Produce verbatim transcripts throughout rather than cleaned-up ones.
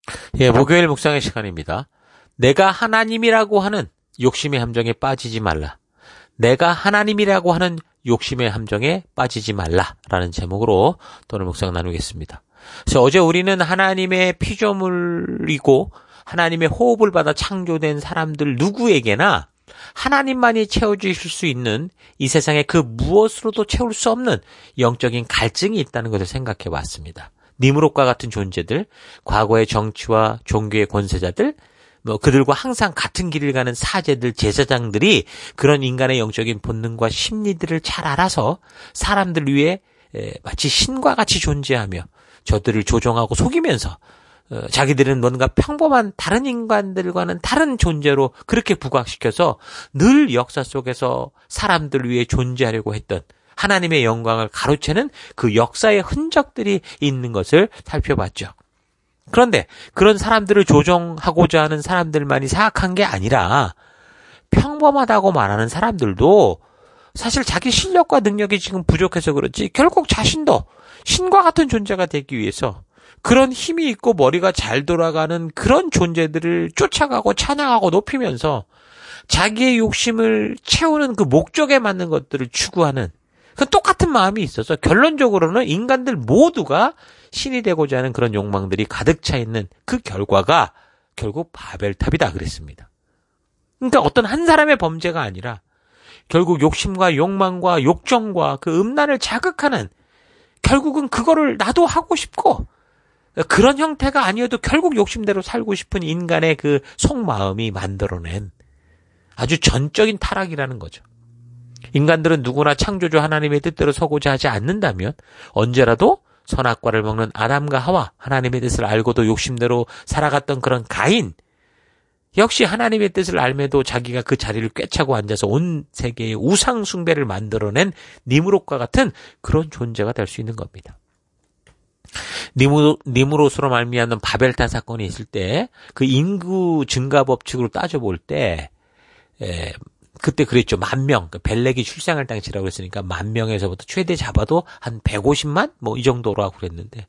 예, 목요일 묵상의 시간입니다. 내가 하나님이라고 하는 욕심의 함정에 빠지지 말라. 내가 하나님이라고 하는 욕심의 함정에 빠지지 말라라는 제목으로 오늘 묵상 나누겠습니다. 그래서 어제 우리는 하나님의 피조물이고 하나님의 호흡을 받아 창조된 사람들 누구에게나 하나님만이 채워주실 수 있는 이 세상에 그 무엇으로도 채울 수 없는 영적인 갈증이 있다는 것을 생각해 봤습니다. 니무롯과 같은 존재들, 과거의 정치와 종교의 권세자들, 뭐 그들과 항상 같은 길을 가는 사제들, 제사장들이 그런 인간의 영적인 본능과 심리들을 잘 알아서 사람들 위해 마치 신과 같이 존재하며 저들을 조종하고 속이면서 자기들은 뭔가 평범한 다른 인간들과는 다른 존재로 그렇게 부각시켜서 늘 역사 속에서 사람들 위해 존재하려고 했던 하나님의 영광을 가로채는 그 역사의 흔적들이 있는 것을 살펴봤죠. 그런데 그런 사람들을 조종하고자 하는 사람들만이 사악한 게 아니라 평범하다고 말하는 사람들도 사실 자기 실력과 능력이 지금 부족해서 그렇지 결국 자신도 신과 같은 존재가 되기 위해서 그런 힘이 있고 머리가 잘 돌아가는 그런 존재들을 쫓아가고 찬양하고 높이면서 자기의 욕심을 채우는 그 목적에 맞는 것들을 추구하는 그 똑같은 마음이 있어서 결론적으로는 인간들 모두가 신이 되고자 하는 그런 욕망들이 가득 차 있는 그 결과가 결국 바벨탑이다 그랬습니다. 그러니까 어떤 한 사람의 범죄가 아니라 결국 욕심과 욕망과 욕정과 그 음란을 자극하는 결국은 그거를 나도 하고 싶고 그런 형태가 아니어도 결국 욕심대로 살고 싶은 인간의 그 속마음이 만들어낸 아주 전적인 타락이라는 거죠. 인간들은 누구나 창조주 하나님의 뜻대로 서고자 하지 않는다면 언제라도 선악과를 먹는 아담과 하와, 하나님의 뜻을 알고도 욕심대로 살아갔던 그런 가인, 역시 하나님의 뜻을 알매도 자기가 그 자리를 꿰차고 앉아서 온 세계의 우상 숭배를 만들어낸 니무롯과 같은 그런 존재가 될 수 있는 겁니다. 니무, 니무롯으로 말미암는 바벨탑 사건이 있을 때 그 인구 증가 법칙으로 따져볼 때 에, 그때 그랬죠. 만 명, 벨렉이 출생할 당시라고 했으니까 만 명에서부터 최대 잡아도 한 백오십만? 뭐 이 정도로 하고 그랬는데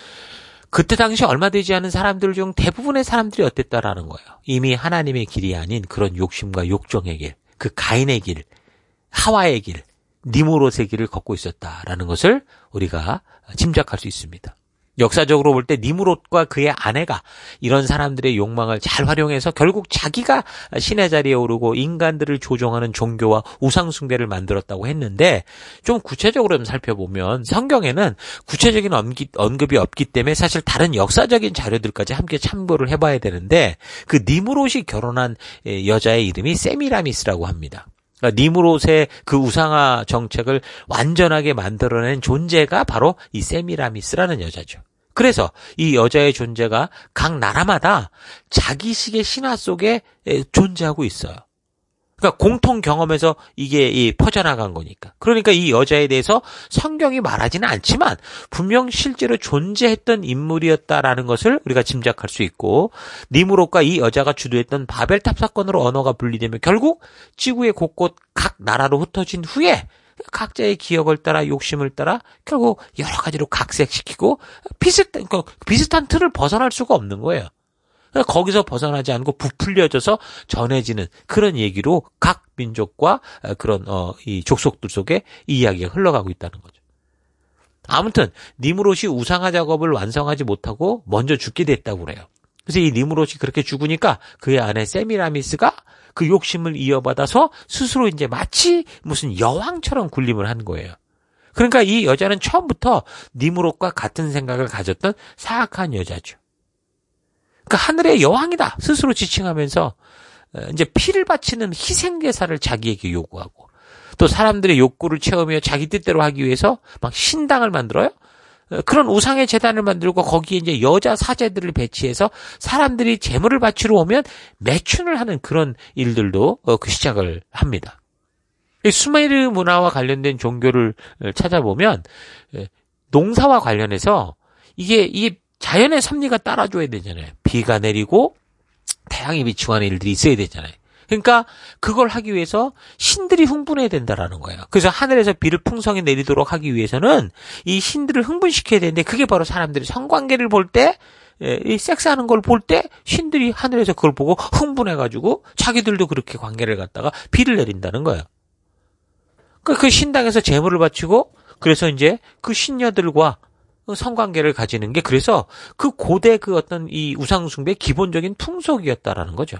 그때 당시 얼마 되지 않은 사람들 중 대부분의 사람들이 어땠다라는 거예요. 이미 하나님의 길이 아닌 그런 욕심과 욕정의 길, 그 가인의 길, 하와의 길, 니무롯의 길을 걷고 있었다라는 것을 우리가 짐작할 수 있습니다. 역사적으로 볼 때 니무롯과 그의 아내가 이런 사람들의 욕망을 잘 활용해서 결국 자기가 신의 자리에 오르고 인간들을 조종하는 종교와 우상 숭배를 만들었다고 했는데 좀 구체적으로 좀 살펴보면 성경에는 구체적인 언급이 없기 때문에 사실 다른 역사적인 자료들까지 함께 참고를 해봐야 되는데 그 니무롯이 결혼한 여자의 이름이 세미라미스라고 합니다. 그러니까 니무롯의 그 우상화 정책을 완전하게 만들어낸 존재가 바로 이 세미라미스라는 여자죠. 그래서 이 여자의 존재가 각 나라마다 자기식의 신화 속에 존재하고 있어요. 그러니까 공통 경험에서 이게 이 퍼져나간 거니까. 그러니까 이 여자에 대해서 성경이 말하지는 않지만 분명 실제로 존재했던 인물이었다라는 것을 우리가 짐작할 수 있고 니무롯과 이 여자가 주도했던 바벨탑 사건으로 언어가 분리되면 결국 지구의 곳곳 각 나라로 흩어진 후에 각자의 기억을 따라 욕심을 따라 결국 여러 가지로 각색시키고 비슷한, 비슷한 틀을 벗어날 수가 없는 거예요. 거기서 벗어나지 않고 부풀려져서 전해지는 그런 얘기로 각 민족과 그런 어, 이 족속들 속에 이 이야기가 흘러가고 있다는 거죠. 아무튼 니무롯이 우상화 작업을 완성하지 못하고 먼저 죽게 됐다고 그래요. 그래서 이 니무롯이 그렇게 죽으니까 그의 아내 세미라미스가 그 욕심을 이어받아서 스스로 이제 마치 무슨 여왕처럼 군림을 한 거예요. 그러니까 이 여자는 처음부터 니무롯과 같은 생각을 가졌던 사악한 여자죠. 그러니까 하늘의 여왕이다 스스로 지칭하면서 이제 피를 바치는 희생제사를 자기에게 요구하고 또 사람들의 욕구를 채우며 자기 뜻대로 하기 위해서 막 신당을 만들어요. 그런 우상의 제단을 만들고 거기에 이제 여자 사제들을 배치해서 사람들이 제물을 바치러 오면 매춘을 하는 그런 일들도 그 시작을 합니다. 수메르 문화와 관련된 종교를 찾아보면 농사와 관련해서 이게 이 자연의 섭리가 따라줘야 되잖아요. 비가 내리고 태양이 비추고 하는 일들이 있어야 되잖아요. 그러니까 그걸 하기 위해서 신들이 흥분해야 된다라는 거예요. 그래서 하늘에서 비를 풍성히 내리도록 하기 위해서는 이 신들을 흥분시켜야 되는데 그게 바로 사람들이 성관계를 볼 때 이 섹스하는 걸 볼 때 신들이 하늘에서 그걸 보고 흥분해가지고 자기들도 그렇게 관계를 갖다가 비를 내린다는 거예요. 그 신당에서 제물을 바치고 그래서 이제 그 신녀들과 성관계를 가지는 게 그래서 그 고대 그 어떤 이 우상숭배의 기본적인 풍속이었다라는 거죠.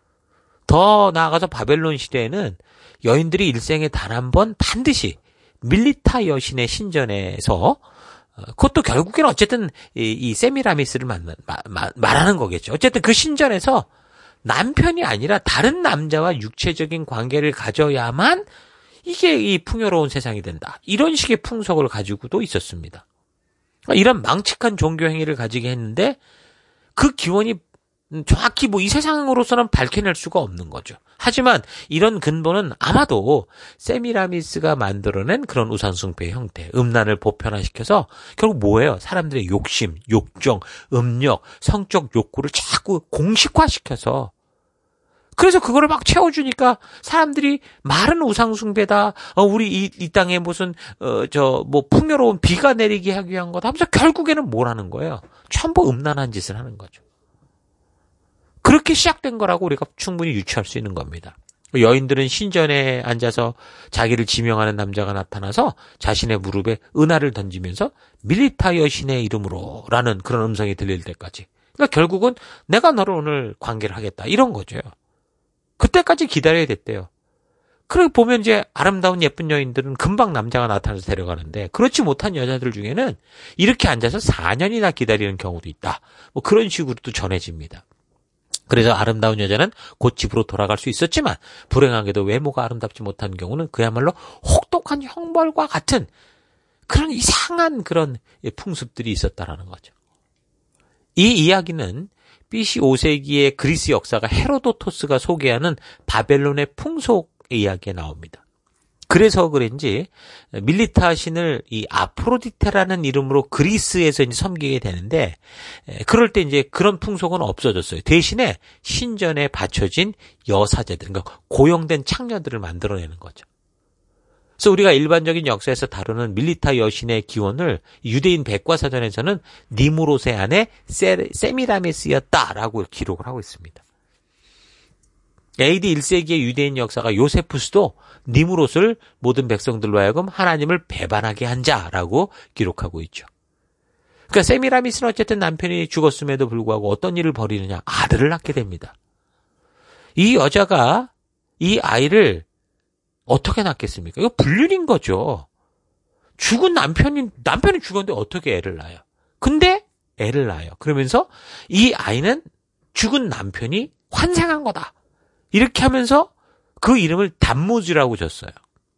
더 나아가서 바벨론 시대에는 여인들이 일생에 단 한 번 반드시 밀리타 여신의 신전에서 그것도 결국에는 어쨌든 이, 이 세미라미스를 말, 말, 말하는 거겠죠. 어쨌든 그 신전에서 남편이 아니라 다른 남자와 육체적인 관계를 가져야만 이게 이 풍요로운 세상이 된다. 이런 식의 풍속을 가지고도 있었습니다. 이런 망측한 종교 행위를 가지게 했는데 그 기원이 정확히 뭐 이 세상으로서는 밝혀낼 수가 없는 거죠. 하지만 이런 근본은 아마도 세미라미스가 만들어낸 그런 우상숭배의 형태, 음란을 보편화시켜서 결국 뭐예요? 사람들의 욕심, 욕정, 음력, 성적 욕구를 자꾸 공식화시켜서 그래서 그거를 막 채워주니까 사람들이 말은 우상숭배다. 어, 우리 이, 이 땅에 무슨 어, 저 뭐 풍요로운 비가 내리게 하기 위한 거다 하면서 결국에는 뭘 하는 거예요? 전부 음란한 짓을 하는 거죠. 그렇게 시작된 거라고 우리가 충분히 유추할 수 있는 겁니다. 여인들은 신전에 앉아서 자기를 지명하는 남자가 나타나서 자신의 무릎에 은하를 던지면서 밀리타 여신의 이름으로 라는 그런 음성이 들릴 때까지. 그러니까 결국은 내가 너를 오늘 관계를 하겠다. 이런 거죠. 그때까지 기다려야 됐대요. 그리고 보면 이제 아름다운 예쁜 여인들은 금방 남자가 나타나서 데려가는데 그렇지 못한 여자들 중에는 이렇게 앉아서 사 년이나 기다리는 경우도 있다. 뭐 그런 식으로도 전해집니다. 그래서 아름다운 여자는 곧 집으로 돌아갈 수 있었지만 불행하게도 외모가 아름답지 못한 경우는 그야말로 혹독한 형벌과 같은 그런 이상한 그런 풍습들이 있었다라는 거죠. 이 이야기는 비씨 오 세기의 그리스 역사가 헤로도토스가 소개하는 바벨론의 풍속의 이야기에 나옵니다. 그래서 그런지 밀리타 신을 이 아프로디테라는 이름으로 그리스에서 이제 섬기게 되는데 그럴 때 이제 그런 풍속은 없어졌어요. 대신에 신전에 바쳐진 여사제들, 그러니까 고용된 창녀들을 만들어내는 거죠. 그래서 우리가 일반적인 역사에서 다루는 밀리타 여신의 기원을 유대인 백과사전에서는 니무롯의 아내 세, 세미라미스였다라고 기록을 하고 있습니다. 에이디 일 세기의 유대인 역사가 요세푸스도 니무롯을 모든 백성들로 하여금 하나님을 배반하게 한 자라고 기록하고 있죠. 그러니까 세미라미스는 어쨌든 남편이 죽었음에도 불구하고 어떤 일을 벌이느냐? 아들을 낳게 됩니다. 이 여자가 이 아이를 어떻게 낳겠습니까? 이거 불륜인 거죠. 죽은 남편이, 남편이 죽었는데 어떻게 애를 낳아요? 근데 애를 낳아요. 그러면서 이 아이는 죽은 남편이 환생한 거다. 이렇게 하면서 그 이름을 단무지라고 줬어요.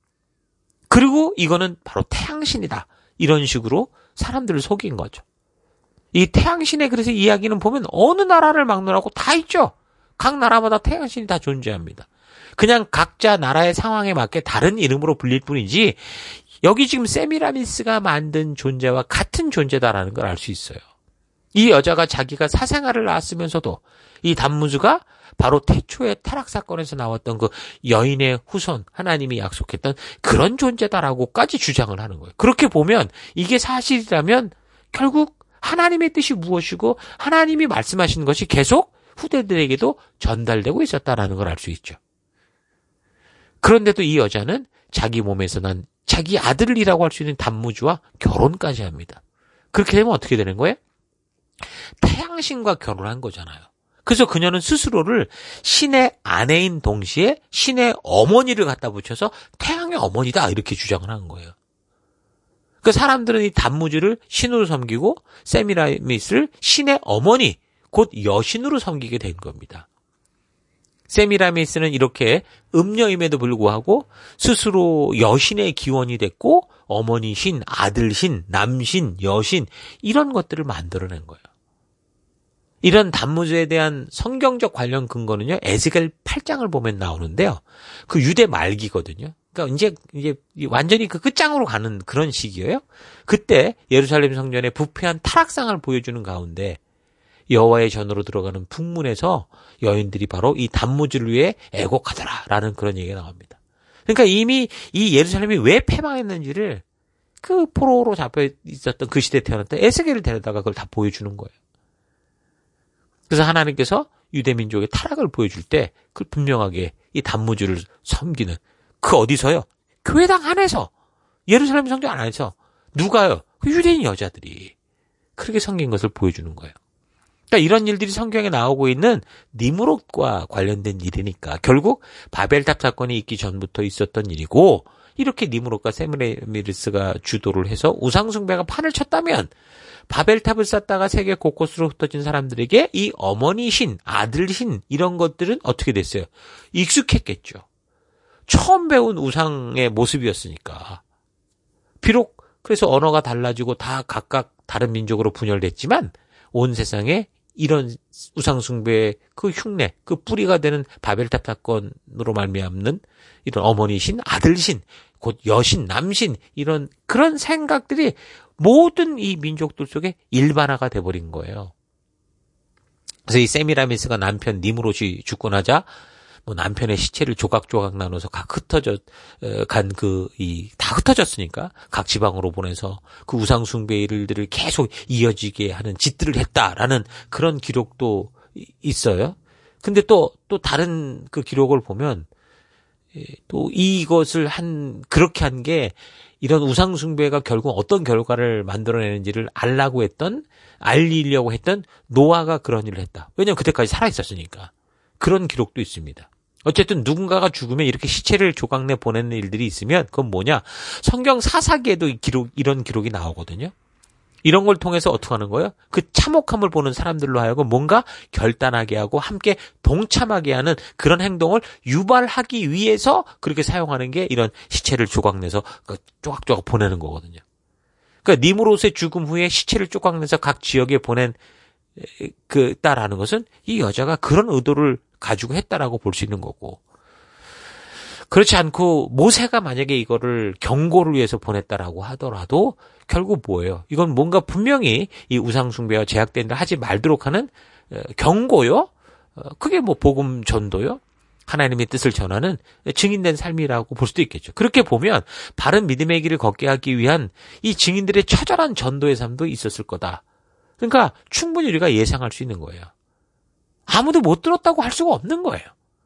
그리고 이거는 바로 태양신이다. 이런 식으로 사람들을 속인 거죠. 이 태양신의 그래서 이야기는 보면 어느 나라를 막론하고 다 있죠. 각 나라마다 태양신이 다 존재합니다. 그냥 각자 나라의 상황에 맞게 다른 이름으로 불릴 뿐이지 여기 지금 세미라미스가 만든 존재와 같은 존재다라는 걸 알 수 있어요. 이 여자가 자기가 사생아를 낳았으면서도 이 단무주가 바로 태초의 타락 사건에서 나왔던 그 여인의 후손, 하나님이 약속했던 그런 존재다라고까지 주장을 하는 거예요. 그렇게 보면 이게 사실이라면 결국 하나님의 뜻이 무엇이고 하나님이 말씀하시는 것이 계속 후대들에게도 전달되고 있었다라는 걸 알 수 있죠. 그런데도 이 여자는 자기 몸에서 난 자기 아들이라고 할 수 있는 단무주와 결혼까지 합니다. 그렇게 되면 어떻게 되는 거예요? 태양신과 결혼한 거잖아요. 그래서 그녀는 스스로를 신의 아내인 동시에 신의 어머니를 갖다 붙여서 태양의 어머니다 이렇게 주장을 한 거예요. 그 사람들은 이 단무지를 신으로 섬기고 세미라미스를 신의 어머니 곧 여신으로 섬기게 된 겁니다. 세미라미스는 이렇게 음녀임에도 불구하고 스스로 여신의 기원이 됐고 어머니 신, 아들 신, 남신, 여신 이런 것들을 만들어낸 거예요. 이런 단무지에 대한 성경적 관련 근거는요. 에스겔 팔 장을 보면 나오는데요. 그 유대 말기거든요. 그러니까 이제 이제 완전히 그 끝장으로 가는 그런 시기예요. 그때 예루살렘 성전의 부패한 타락상을 보여주는 가운데 여호와의 전으로 들어가는 북문에서 여인들이 바로 이 단무지를 위해 애곡하더라라는 그런 얘기가 나옵니다. 그러니까 이미 이 예루살렘이 왜 패망했는지를 그 포로로 잡혀 있었던 그 시대에 태어났던 에스겔을 데려다가 그걸 다 보여주는 거예요. 그래서 하나님께서 유대민족의 타락을 보여줄 때 그걸 분명하게 이 단무주를 섬기는 그 어디서요? 교회당 안에서, 예루살렘 성전 안에서. 누가요? 그 유대인 여자들이 그렇게 섬긴 것을 보여주는 거예요. 그러니까 이런 일들이 성경에 나오고 있는 니므롯과 관련된 일이니까 결국 바벨탑 사건이 있기 전부터 있었던 일이고, 이렇게 니므롯과 세미라미스가 주도를 해서 우상숭배가 판을 쳤다면 바벨탑을 쌓다가 세계 곳곳으로 흩어진 사람들에게 이 어머니 신, 아들 신 이런 것들은 어떻게 됐어요? 익숙했겠죠. 처음 배운 우상의 모습이었으니까. 비록 그래서 언어가 달라지고 다 각각 다른 민족으로 분열됐지만 온 세상에 이런 우상숭배의 그 흉내, 그 뿌리가 되는 바벨탑 사건으로 말미암는 이런 어머니신, 아들신, 곧 여신, 남신 이런 그런 생각들이 모든 이 민족들 속에 일반화가 돼버린 거예요. 그래서 이 세미라미스가 남편 니므롯이 죽고 나자 뭐 남편의 시체를 조각조각 나눠서 각 흩어져 간 그 이 다 흩어졌으니까 각 지방으로 보내서 그 우상숭배 일들을 계속 이어지게 하는 짓들을 했다라는 그런 기록도 있어요. 근데 또 또 다른 그 기록을 보면 또 이것을 한 그렇게 한 게 이런 우상숭배가 결국 어떤 결과를 만들어내는지를 알라고 했던 알리려고 했던 노아가 그런 일을 했다. 왜냐하면 그때까지 살아 있었으니까. 그런 기록도 있습니다. 어쨌든 누군가가 죽으면 이렇게 시체를 조각내 보내는 일들이 있으면 그건 뭐냐? 성경 사사기에도 기록, 이런 기록이 나오거든요. 이런 걸 통해서 어떻게 하는 거예요? 그 참혹함을 보는 사람들로 하여금 뭔가 결단하게 하고 함께 동참하게 하는 그런 행동을 유발하기 위해서 그렇게 사용하는 게 이런 시체를 조각내서 조각조각 보내는 거거든요. 그러니까 니므롯의 죽음 후에 시체를 조각내서 각 지역에 보낸 그 딸라는 것은 이 여자가 그런 의도를 가지고 했다라고 볼 수 있는 거고, 그렇지 않고 모세가 만약에 이거를 경고를 위해서 보냈다라고 하더라도 결국 뭐예요? 이건 뭔가 분명히 이 우상숭배와 제약된 일을 하지 말도록 하는 경고요. 그게 뭐 복음 전도요. 하나님의 뜻을 전하는 증인된 삶이라고 볼 수도 있겠죠. 그렇게 보면 바른 믿음의 길을 걷게 하기 위한 이 증인들의 처절한 전도의 삶도 있었을 거다. 그러니까 충분히 우리가 예상할 수 있는 거예요. 아무도 못 들었다고 할 수가 없는 거예요.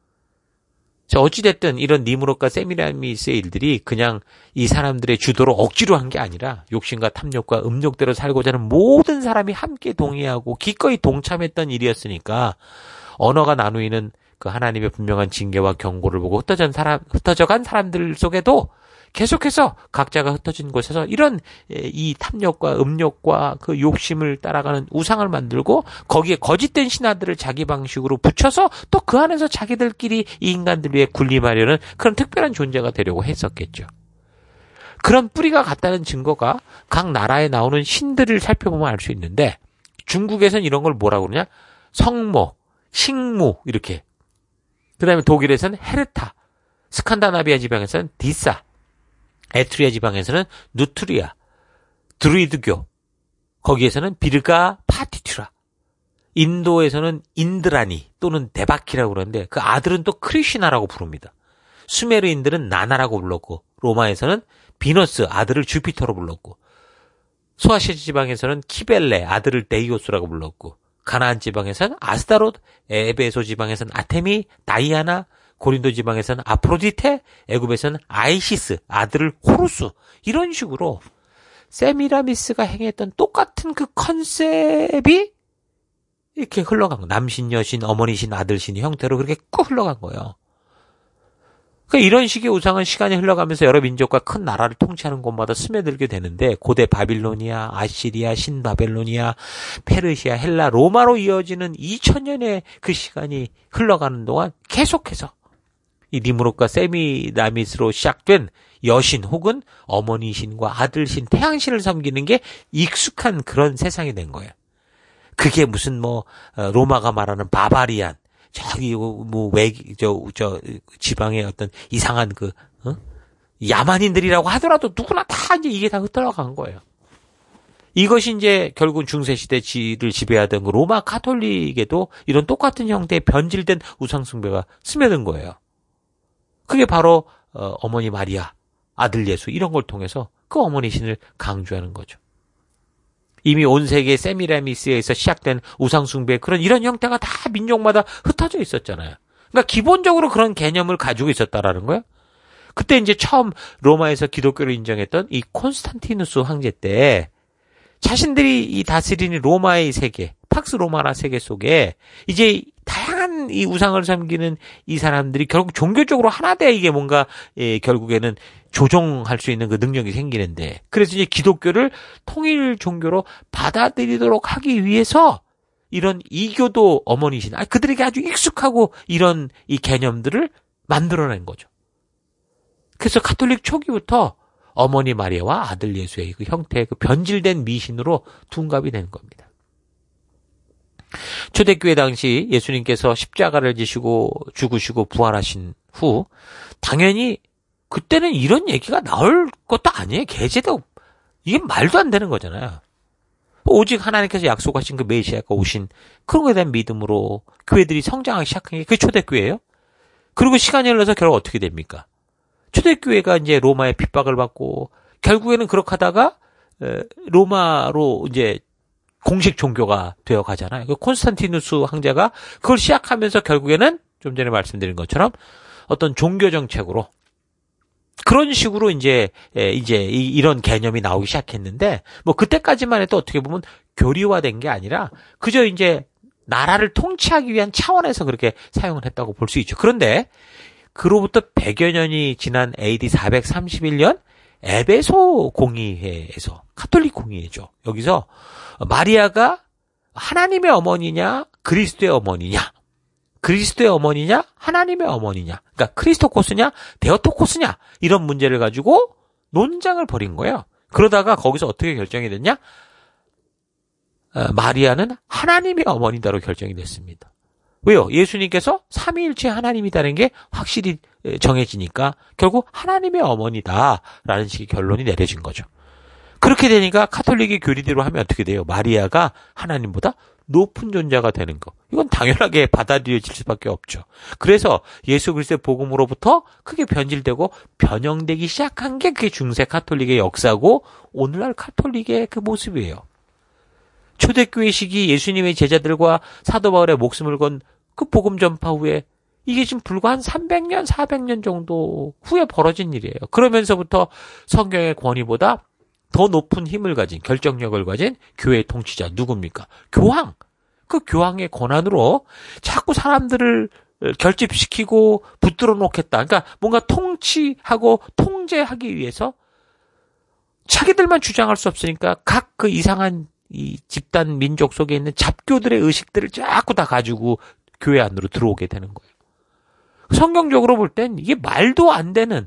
자, 어찌됐든 이런 니므롯과 세미라미스의 일들이 그냥 이 사람들의 주도로 억지로 한 게 아니라 욕심과 탐욕과 음욕대로 살고자 하는 모든 사람이 함께 동의하고 기꺼이 동참했던 일이었으니까 언어가 나누이는 그 하나님의 분명한 징계와 경고를 보고 흩어진 사람, 흩어져간 사람들 속에도 계속해서 각자가 흩어진 곳에서 이런 이 탐욕과 음욕과 그 욕심을 따라가는 우상을 만들고 거기에 거짓된 신하들을 자기 방식으로 붙여서 또 그 안에서 자기들끼리 이 인간들 위해 군림하려는 그런 특별한 존재가 되려고 했었겠죠. 그런 뿌리가 같다는 증거가 각 나라에 나오는 신들을 살펴보면 알 수 있는데, 중국에서는 이런 걸 뭐라고 그러냐? 성모, 식무 이렇게. 그 다음에 독일에서는 헤르타, 스칸다나비아 지방에서는 디사, 에트리아 지방에서는 누트리아, 드루이드교, 거기에서는 비르가 파티투라, 인도에서는 인드라니 또는 데바키라고 그러는데 그 아들은 또 크리시나라고 부릅니다. 수메르인들은 나나라고 불렀고, 로마에서는 비너스, 아들을 주피터로 불렀고, 소아시아 지방에서는 키벨레, 아들을 데이오스라고 불렀고, 가나안 지방에서는 아스타롯, 에베소 지방에서는 아테미, 다이아나, 고린도 지방에서는 아프로디테, 애굽에서는 아이시스, 아들을 호루스, 이런 식으로 세미라미스가 행했던 똑같은 그 컨셉이 이렇게 흘러간 거예요. 남신, 여신, 어머니신, 아들신 형태로 그렇게 쭉 흘러간 거예요. 그러니까 이런 식의 우상은 시간이 흘러가면서 여러 민족과 큰 나라를 통치하는 곳마다 스며들게 되는데, 고대 바빌로니아, 아시리아, 신바벨로니아, 페르시아, 헬라, 로마로 이어지는 이천 년의 그 시간이 흘러가는 동안 계속해서 이 니므롯과 세미라미스로 시작된 여신 혹은 어머니신과 아들신, 태양신을 섬기는 게 익숙한 그런 세상이 된 거예요. 그게 무슨 뭐 로마가 말하는 바바리안, 저기 뭐 외기 저 저 지방의 어떤 이상한 그 어? 야만인들이라고 하더라도 누구나 다 이제 이게 다 흩어나간 거예요. 이것이 이제 결국 중세시대 지를 지배하던 그 로마 가톨릭에도 이런 똑같은 형태의 변질된 우상숭배가 스며든 거예요. 그게 바로 어, 어머니 마리아, 아들 예수 이런 걸 통해서 그 어머니신을 강조하는 거죠. 이미 온 세계 세미라미스에서 시작된 우상숭배 그런 이런 형태가 다 민족마다 흩어져 있었잖아요. 그러니까 기본적으로 그런 개념을 가지고 있었다라는 거예요. 그때 이제 처음 로마에서 기독교를 인정했던 이 콘스탄티누스 황제 때 자신들이 이 다스리는 로마의 세계, 팍스 로마나 세계 속에 이제 다양한 이 우상을 섬기는 이 사람들이 결국 종교적으로 하나 돼 이게 뭔가 예, 결국에는 조종할 수 있는 그 능력이 생기는데 그래서 이제 기독교를 통일 종교로 받아들이도록 하기 위해서 이런 이교도 어머니신, 아 그들에게 아주 익숙하고 이런 이 개념들을 만들어낸 거죠. 그래서 가톨릭 초기부터 어머니 마리아와 아들 예수의 그 형태의 그 변질된 미신으로 둔갑이 되는 겁니다. 초대교회 당시 예수님께서 십자가를 지시고 죽으시고 부활하신 후 당연히 그때는 이런 얘기가 나올 것도 아니에요. 계제도 이게 말도 안 되는 거잖아요. 오직 하나님께서 약속하신 그 메시아가 오신 그런 것에 대한 믿음으로 교회들이 성장하기 시작한 게 그게 초대교회예요. 그리고 시간이 흘러서 결국 어떻게 됩니까? 초대교회가 이제 로마의 핍박을 받고 결국에는 그렇게 하다가 로마로 이제 공식 종교가 되어 가잖아요. 그 콘스탄티누스 황제가 그걸 시작하면서 결국에는 좀 전에 말씀드린 것처럼 어떤 종교 정책으로 그런 식으로 이제 이제 이런 개념이 나오기 시작했는데 뭐 그때까지만 해도 어떻게 보면 교리화된 게 아니라 그저 이제 나라를 통치하기 위한 차원에서 그렇게 사용을 했다고 볼 수 있죠. 그런데 그로부터 백여 년이 지난 에이디 사백삼십일 년 에베소 공의회에서 가톨릭 공의회죠. 여기서 마리아가 하나님의 어머니냐 그리스도의 어머니냐 그리스도의 어머니냐 하나님의 어머니냐 그러니까 크리스토코스냐 데오토코스냐 이런 문제를 가지고 논쟁을 벌인 거예요. 그러다가 거기서 어떻게 결정이 됐냐? 마리아는 하나님의 어머니다로 결정이 됐습니다. 왜요? 예수님께서 삼위일체 하나님이다는 게 확실히 정해지니까 결국 하나님의 어머니다라는 식의 결론이 내려진 거죠. 그렇게 되니까 카톨릭의 교리대로 하면 어떻게 돼요? 마리아가 하나님보다 높은 존재가 되는 거. 이건 당연하게 받아들여질 수밖에 없죠. 그래서 예수 그리스도의 복음으로부터 크게 변질되고 변형되기 시작한 게 그게 중세 카톨릭의 역사고 오늘날 카톨릭의 그 모습이에요. 초대교회 시기 예수님의 제자들과 사도 바울의 목숨을 건 그 복음 전파 후에 이게 지금 불과 한 삼백 년, 사백 년 정도 후에 벌어진 일이에요. 그러면서부터 성경의 권위보다 더 높은 힘을 가진, 결정력을 가진 교회의 통치자 누굽니까? 교황. 그 교황의 권한으로 자꾸 사람들을 결집시키고 붙들어 놓겠다. 그러니까 뭔가 통치하고 통제하기 위해서 자기들만 주장할 수 없으니까 각 그 이상한 이 집단 민족 속에 있는 잡교들의 의식들을 자꾸 다 가지고 교회 안으로 들어오게 되는 거예요. 성경적으로 볼 땐 이게 말도 안 되는,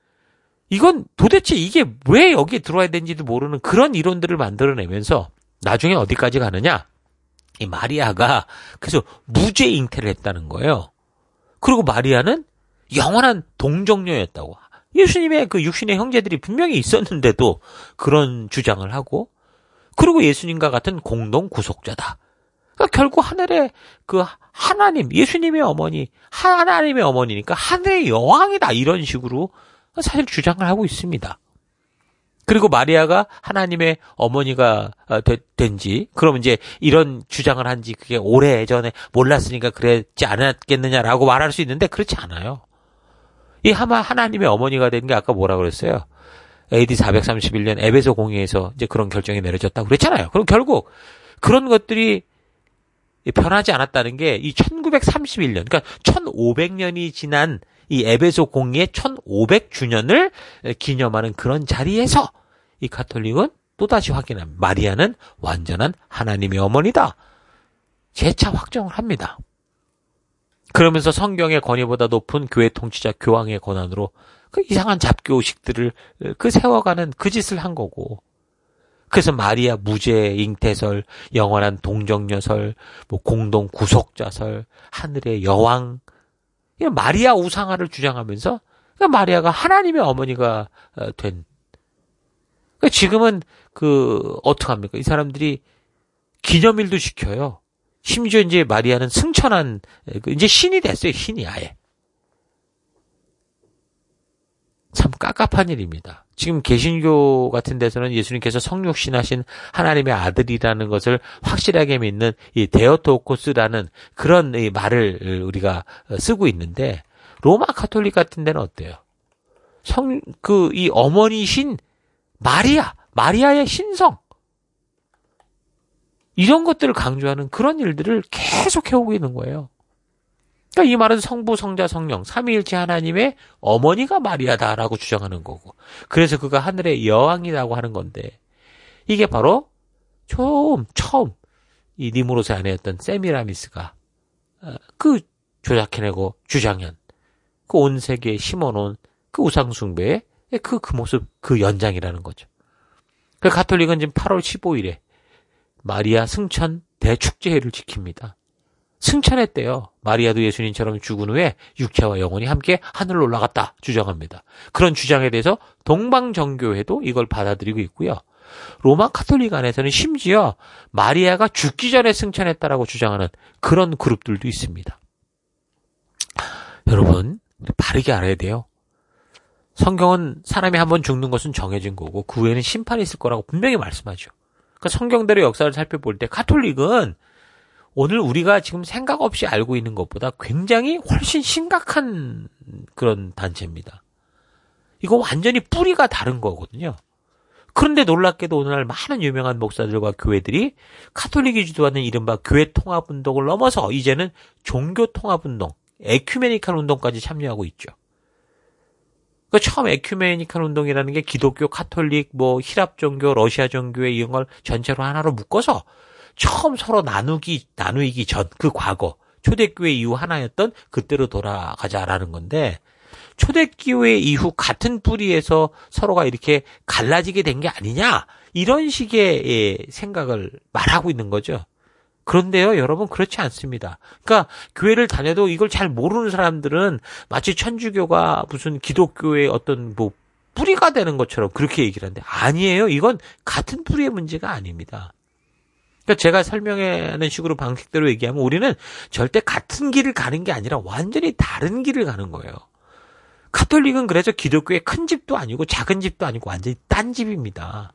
이건 도대체 이게 왜 여기에 들어와야 되는지도 모르는 그런 이론들을 만들어내면서 나중에 어디까지 가느냐? 이 마리아가 그래서 무죄 잉태를 했다는 거예요. 그리고 마리아는 영원한 동정녀였다고. 예수님의 그 육신의 형제들이 분명히 있었는데도 그런 주장을 하고, 그리고 예수님과 같은 공동 구속자다. 그러니까 결국 하늘의 그 하나님, 예수님의 어머니, 하나님의 어머니니까 하늘의 여왕이다. 이런 식으로 사실 주장을 하고 있습니다. 그리고 마리아가 하나님의 어머니가 된지, 그러면 이제 이런 주장을 한지 그게 오래전에 몰랐으니까 그랬지 않았겠느냐라고 말할 수 있는데 그렇지 않아요. 이 하마 하나님의 어머니가 된 게 아까 뭐라 그랬어요? 에이디 사백삼십일 년 에베소 공의회에서 이제 그런 결정이 내려졌다고 그랬잖아요. 그럼 결국 그런 것들이 변하지 않았다는 게 이 천구백삼십일 년, 그러니까 천오백 년이 지난 이 에베소 공의회 천오백 주년을 기념하는 그런 자리에서 이 가톨릭은 또다시 확인합니다. 마리아는 완전한 하나님의 어머니다. 재차 확정을 합니다. 그러면서 성경의 권위보다 높은 교회 통치자 교황의 권한으로 그 이상한 잡교식들을 그 세워가는 그 짓을 한 거고. 그래서 마리아 무죄 잉태설, 영원한 동정녀설, 뭐 공동 구속자설, 하늘의 여왕, 이런 마리아 우상화를 주장하면서 마리아가 하나님의 어머니가 된. 지금은 그 어떡합니까? 이 사람들이 기념일도 지켜요. 심지어 이제 마리아는 승천한 이제 신이 됐어요. 신이 아예. 참 깝깝한 일입니다. 지금 개신교 같은 데서는 예수님께서 성육신하신 하나님의 아들이라는 것을 확실하게 믿는 이 데오토코스라는 그런 이 말을 우리가 쓰고 있는데, 로마 가톨릭 같은 데는 어때요? 성, 그, 이 어머니신 마리아, 마리아의 신성, 이런 것들을 강조하는 그런 일들을 계속 해오고 있는 거예요. 그러니까 이 말은 성부, 성자, 성령, 삼위일체 하나님의 어머니가 마리아다라고 주장하는 거고, 그래서 그가 하늘의 여왕이라고 하는 건데, 이게 바로 처음, 처음 이 니무롯의 아내였던 세미라미스가 그 조작해내고 주장한 그 온 세계에 심어놓은 그 우상숭배의 그, 그 모습, 그 연장이라는 거죠. 그 가톨릭은 지금 팔월 십오일에 마리아 승천 대축제회를 지킵니다. 승천했대요. 마리아도 예수님처럼 죽은 후에 육체와 영혼이 함께 하늘로 올라갔다 주장합니다. 그런 주장에 대해서 동방정교회도 이걸 받아들이고 있고요. 로마 가톨릭 안에서는 심지어 마리아가 죽기 전에 승천했다라고 주장하는 그런 그룹들도 있습니다. 여러분, 바르게 알아야 돼요. 성경은 사람이 한번 죽는 것은 정해진 거고 그 후에는 심판이 있을 거라고 분명히 말씀하죠. 그러니까 성경대로 역사를 살펴볼 때 가톨릭은 오늘 우리가 지금 생각 없이 알고 있는 것보다 굉장히 훨씬 심각한 그런 단체입니다. 이거 완전히 뿌리가 다른 거거든요. 그런데 놀랍게도 오늘날 많은 유명한 목사들과 교회들이 가톨릭이 주도하는 이른바 교회 통합운동을 넘어서 이제는 종교 통합운동, 에큐메니칼 운동까지 참여하고 있죠. 그 처음 에큐메니칼 운동이라는 게 기독교, 가톨릭, 뭐 히랍 종교, 러시아 종교의 이런 걸 전체로 하나로 묶어서 처음 서로 나누기, 나누기 전, 그 과거, 초대교회 이후 하나였던 그때로 돌아가자라는 건데, 초대교회 이후 같은 뿌리에서 서로가 이렇게 갈라지게 된 게 아니냐, 이런 식의 생각을 말하고 있는 거죠. 그런데요, 여러분, 그렇지 않습니다. 그러니까, 교회를 다녀도 이걸 잘 모르는 사람들은 마치 천주교가 무슨 기독교의 어떤 뭐, 뿌리가 되는 것처럼 그렇게 얘기를 하는데, 아니에요. 이건 같은 뿌리의 문제가 아닙니다. 그러니까 제가 설명하는 식으로 방식대로 얘기하면 우리는 절대 같은 길을 가는 게 아니라 완전히 다른 길을 가는 거예요. 가톨릭은 그래서 기독교의 큰 집도 아니고 작은 집도 아니고 완전히 딴 집입니다.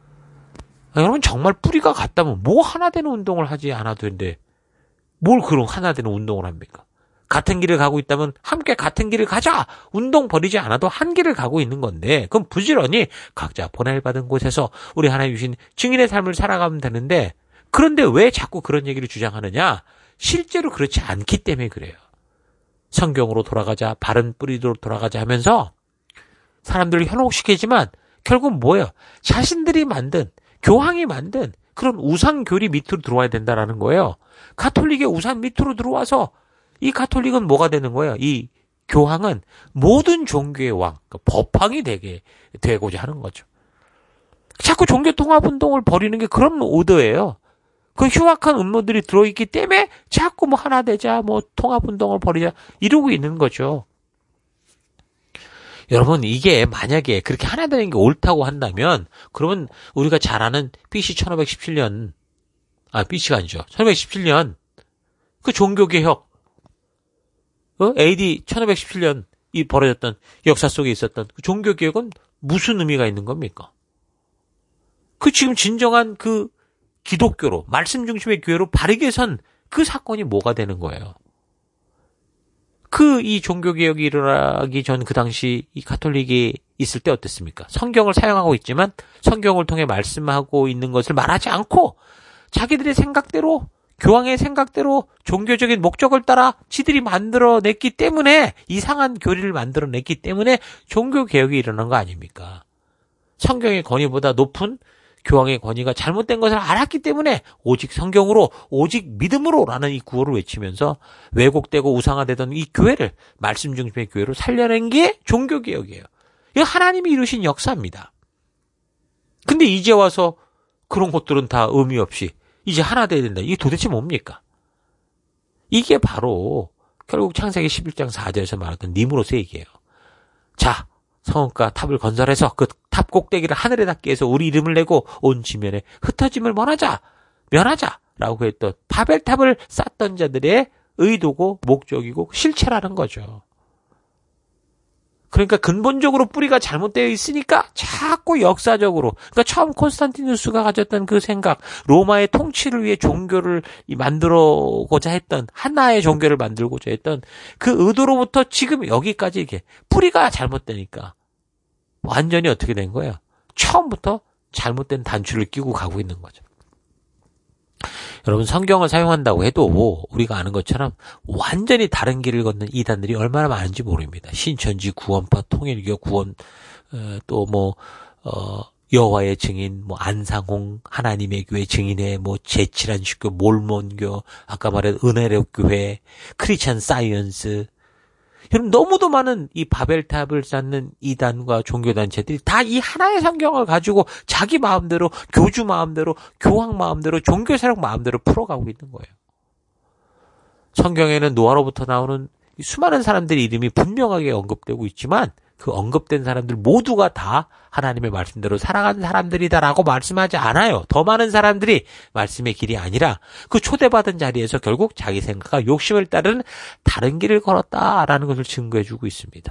여러분 정말 뿌리가 같다면 뭐 하나 되는 운동을 하지 않아도 되는데 뭘 그런 하나 되는 운동을 합니까? 같은 길을 가고 있다면 함께 같은 길을 가자! 운동 버리지 않아도 한 길을 가고 있는 건데 그럼 부지런히 각자 보낼받은 곳에서 우리 하나님 주신 증인의 삶을 살아가면 되는데 그런데 왜 자꾸 그런 얘기를 주장하느냐? 실제로 그렇지 않기 때문에 그래요. 성경으로 돌아가자, 바른 뿌리로 돌아가자 하면서 사람들을 현혹시키지만 결국 뭐예요? 자신들이 만든, 교황이 만든 그런 우상교리 밑으로 들어와야 된다라는 거예요. 가톨릭의 우상 밑으로 들어와서 이 가톨릭은 뭐가 되는 거예요? 이 교황은 모든 종교의 왕, 그러니까 법황이 되게 되고자 하는 거죠. 자꾸 종교 통합 운동을 벌이는 게 그런 의도예요. 그 흉악한 음모들이 들어있기 때문에 자꾸 뭐 하나 되자, 뭐 통합운동을 벌이자 이러고 있는 거죠. 여러분 이게 만약에 그렇게 하나 되는 게 옳다고 한다면 그러면 우리가 잘 아는 비씨 천오백십칠 년, 아 비씨가 아니죠. 천오백십칠 년 그 종교개혁, 어? 에이디 천오백십칠 년 이 벌어졌던 역사 속에 있었던 그 종교개혁은 무슨 의미가 있는 겁니까? 그 지금 진정한 그 기독교로, 말씀 중심의 교회로 바르게 선 그 사건이 뭐가 되는 거예요? 그 이 종교개혁이 일어나기 전 그 당시 이 가톨릭이 있을 때 어땠습니까? 성경을 사용하고 있지만 성경을 통해 말씀하고 있는 것을 말하지 않고 자기들의 생각대로, 교황의 생각대로 종교적인 목적을 따라 지들이 만들어냈기 때문에 이상한 교리를 만들어냈기 때문에 종교개혁이 일어난 거 아닙니까? 성경의 권위보다 높은 교황의 권위가 잘못된 것을 알았기 때문에 오직 성경으로 오직 믿음으로라는 이 구호를 외치면서 왜곡되고 우상화되던 이 교회를 말씀 중심의 교회로 살려낸 게 종교개혁이에요. 이거 하나님이 이루신 역사입니다. 근데 이제 와서 그런 것들은 다 의미 없이 이제 하나 돼야 된다. 이게 도대체 뭡니까? 이게 바로 결국 창세기 십일 장 사 절에서 말했던 니무롯의 얘기예요. 자, 성읍과 탑을 건설해서 그 탑 꼭대기를 하늘에 닿게 해서 우리 이름을 내고 온 지면에 흩어짐을 면하자, 면하자라고 했던 바벨탑을 쌓던 자들의 의도고 목적이고 실체라는 거죠. 그러니까 근본적으로 뿌리가 잘못되어 있으니까 자꾸 역사적으로, 그러니까 처음 콘스탄티누스가 가졌던 그 생각, 로마의 통치를 위해 종교를 만들어고자 했던, 하나의 종교를 만들고자 했던 그 의도로부터 지금 여기까지 이게 뿌리가 잘못되니까 완전히 어떻게 된 거예요? 처음부터 잘못된 단추를 끼고 가고 있는 거죠. 여러분, 성경을 사용한다고 해도 우리가 아는 것처럼 완전히 다른 길을 걷는 이단들이 얼마나 많은지 모릅니다. 신천지, 구원파, 통일교, 구원, 어, 또 뭐, 어, 여호와의 증인, 뭐 안상홍, 하나님의 교회 증인회, 뭐 제칠한 식교, 몰몬교, 아까 말한 은혜력 교회, 크리스천 사이언스. 여러분, 너무도 많은 이 바벨탑을 쌓는 이단과 종교단체들이 다 이 하나의 성경을 가지고 자기 마음대로, 교주 마음대로, 교황 마음대로, 종교세력 마음대로 풀어가고 있는 거예요. 성경에는 노아로부터 나오는 수많은 사람들의 이름이 분명하게 언급되고 있지만 그 언급된 사람들 모두가 다 하나님의 말씀대로 살아가는 사람들이다라고 말씀하지 않아요. 더 많은 사람들이 말씀의 길이 아니라 그 초대받은 자리에서 결국 자기 생각과 욕심을 따르는 다른 길을 걸었다라는 것을 증거해주고 있습니다.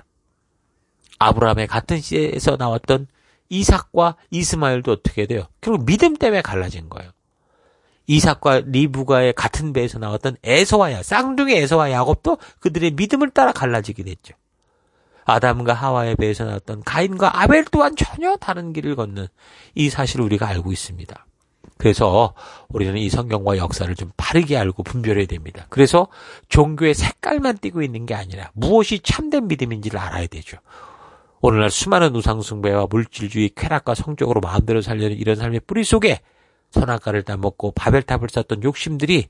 아브라함의 같은 씨에서 나왔던 이삭과 이스마엘도 어떻게 돼요? 결국 믿음 때문에 갈라진 거예요. 이삭과 리브가의 같은 배에서 나왔던 에서와 야, 쌍둥이 에서와 야곱도 그들의 믿음을 따라 갈라지게 됐죠. 아담과 하와의 배에서 나왔던 가인과 아벨 또한 전혀 다른 길을 걷는 이 사실을 우리가 알고 있습니다. 그래서 우리는 이 성경과 역사를 좀 바르게 알고 분별해야 됩니다. 그래서 종교의 색깔만 띠고 있는 게 아니라 무엇이 참된 믿음인지를 알아야 되죠. 오늘날 수많은 우상숭배와 물질주의, 쾌락과 성적으로 마음대로 살려는 이런 삶의 뿌리 속에 선악과를 따먹고 바벨탑을 쌓던 욕심들이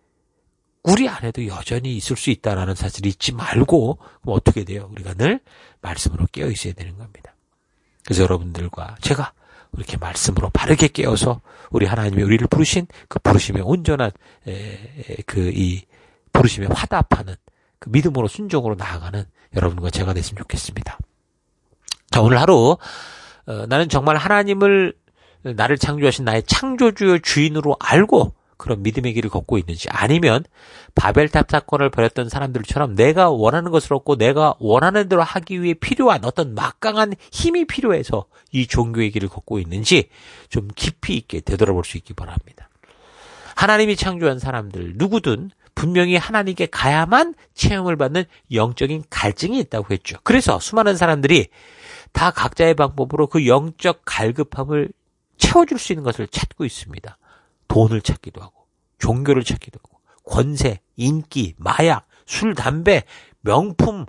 우리 안에도 여전히 있을 수 있다는 사실을 잊지 말고 그럼 어떻게 돼요? 우리가 늘 말씀으로 깨어 있어야 되는 겁니다. 그래서 여러분들과 제가 이렇게 말씀으로 바르게 깨어서 우리 하나님이 우리를 부르신 그 부르심에 온전한 그 이 부르심에 화답하는 그 믿음으로 순종으로 나아가는 여러분과 제가 됐으면 좋겠습니다. 자, 오늘 하루 어, 나는 정말 하나님을 나를 창조하신 나의 창조주의 주인으로 알고 그런 믿음의 길을 걷고 있는지, 아니면 바벨탑 사건을 벌였던 사람들처럼 내가 원하는 것을 얻고 내가 원하는 대로 하기 위해 필요한 어떤 막강한 힘이 필요해서 이 종교의 길을 걷고 있는지 좀 깊이 있게 되돌아볼 수 있기 바랍니다. 하나님이 창조한 사람들 누구든 분명히 하나님께 가야만 체험을 받는 영적인 갈증이 있다고 했죠. 그래서 수많은 사람들이 다 각자의 방법으로 그 영적 갈급함을 채워줄 수 있는 것을 찾고 있습니다. 돈을 찾기도 하고, 종교를 찾기도 하고, 권세, 인기, 마약, 술, 담배, 명품,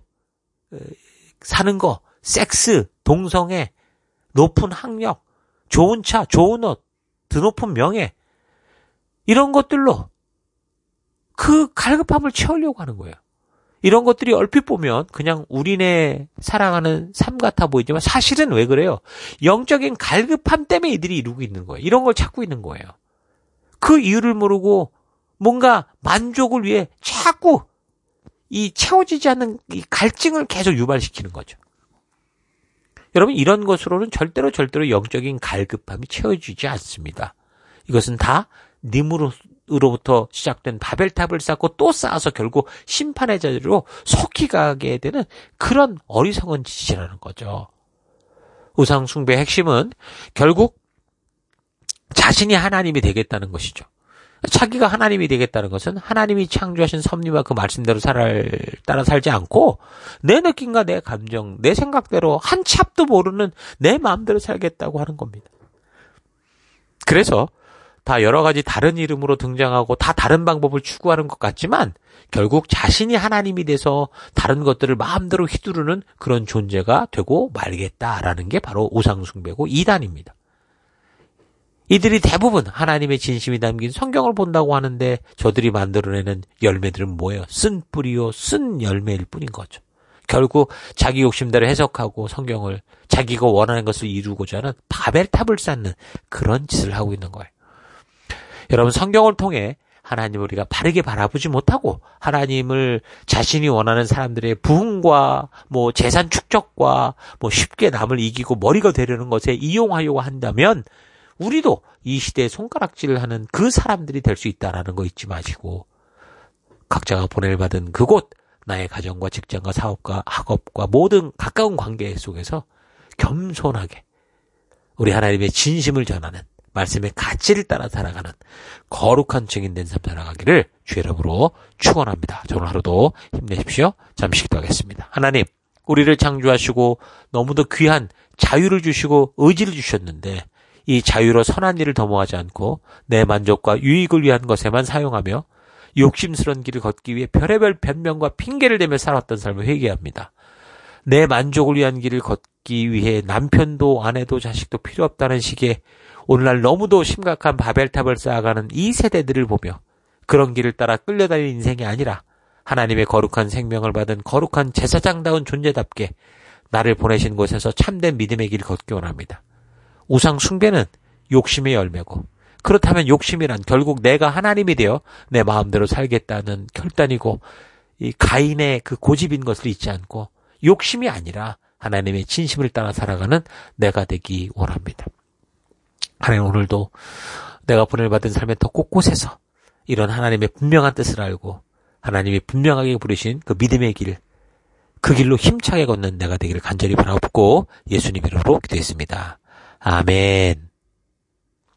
사는 거, 섹스, 동성애, 높은 학력, 좋은 차, 좋은 옷, 드높은 명예, 이런 것들로 그 갈급함을 채우려고 하는 거예요. 이런 것들이 얼핏 보면 그냥 우리네 살아가는 삶 같아 보이지만 사실은 왜 그래요? 영적인 갈급함 때문에 이들이 이루고 있는 거예요. 이런 걸 찾고 있는 거예요. 그 이유를 모르고 뭔가 만족을 위해 자꾸 이 채워지지 않는 이 갈증을 계속 유발시키는 거죠. 여러분, 이런 것으로는 절대로 절대로 영적인 갈급함이 채워지지 않습니다. 이것은 다 님으로부터 시작된 바벨탑을 쌓고 또 쌓아서 결국 심판의 자리로 속히 가게 되는 그런 어리석은 짓이라는 거죠. 우상 숭배의 핵심은 결국 자신이 하나님이 되겠다는 것이죠. 자기가 하나님이 되겠다는 것은 하나님이 창조하신 섭리와 그 말씀대로 살, 따라 살지 않고 내 느낌과 내 감정, 내 생각대로 한 치 앞도 모르는 내 마음대로 살겠다고 하는 겁니다. 그래서 다 여러 가지 다른 이름으로 등장하고 다 다른 방법을 추구하는 것 같지만 결국 자신이 하나님이 돼서 다른 것들을 마음대로 휘두르는 그런 존재가 되고 말겠다라는 게 바로 우상숭배고 이단입니다. 이들이 대부분 하나님의 진심이 담긴 성경을 본다고 하는데 저들이 만들어내는 열매들은 뭐예요? 쓴 뿌리요, 쓴 열매일 뿐인 거죠. 결국 자기 욕심대로 해석하고 성경을 자기가 원하는 것을 이루고자 하는 바벨탑을 쌓는 그런 짓을 하고 있는 거예요. 여러분, 성경을 통해 하나님을 우리가 바르게 바라보지 못하고 하나님을 자신이 원하는 사람들의 부흥과 뭐 재산 축적과 뭐 쉽게 남을 이기고 머리가 되려는 것에 이용하려고 한다면 우리도 이 시대에 손가락질을 하는 그 사람들이 될 수 있다는 거 잊지 마시고 각자가 보냄을 받은 그곳 나의 가정과 직장과 사업과 학업과 모든 가까운 관계 속에서 겸손하게 우리 하나님의 진심을 전하는 말씀의 가치를 따라 살아가는 거룩한 증인된 삶 살아가기를 주의 이름으로 축원합니다. 오늘 하루도 힘내십시오. 잠시 기도하겠습니다. 하나님, 우리를 창조하시고 너무도 귀한 자유를 주시고 의지를 주셨는데 이 자유로 선한 일을 도모하지 않고 내 만족과 유익을 위한 것에만 사용하며 욕심스러운 길을 걷기 위해 별의별 변명과 핑계를 대며 살았던 삶을 회개합니다. 내 만족을 위한 길을 걷기 위해 남편도 아내도 자식도 필요 없다는 식의 오늘날 너무도 심각한 바벨탑을 쌓아가는 이 세대들을 보며 그런 길을 따라 끌려다니는 인생이 아니라 하나님의 거룩한 생명을 받은 거룩한 제사장다운 존재답게 나를 보내신 곳에서 참된 믿음의 길을 걷기 원합니다. 우상 숭배는 욕심의 열매고 그렇다면 욕심이란 결국 내가 하나님이 되어 내 마음대로 살겠다는 결단이고 이 가인의 그 고집인 것을 잊지 않고 욕심이 아니라 하나님의 진심을 따라 살아가는 내가 되기 원합니다. 하나님, 오늘도 내가 보내받은 삶의 더 곳곳에서 이런 하나님의 분명한 뜻을 알고 하나님이 분명하게 부르신 그 믿음의 길, 그 길로 힘차게 걷는 내가 되기를 간절히 바라옵고 예수님 이름으로 기도했습니다. 아멘.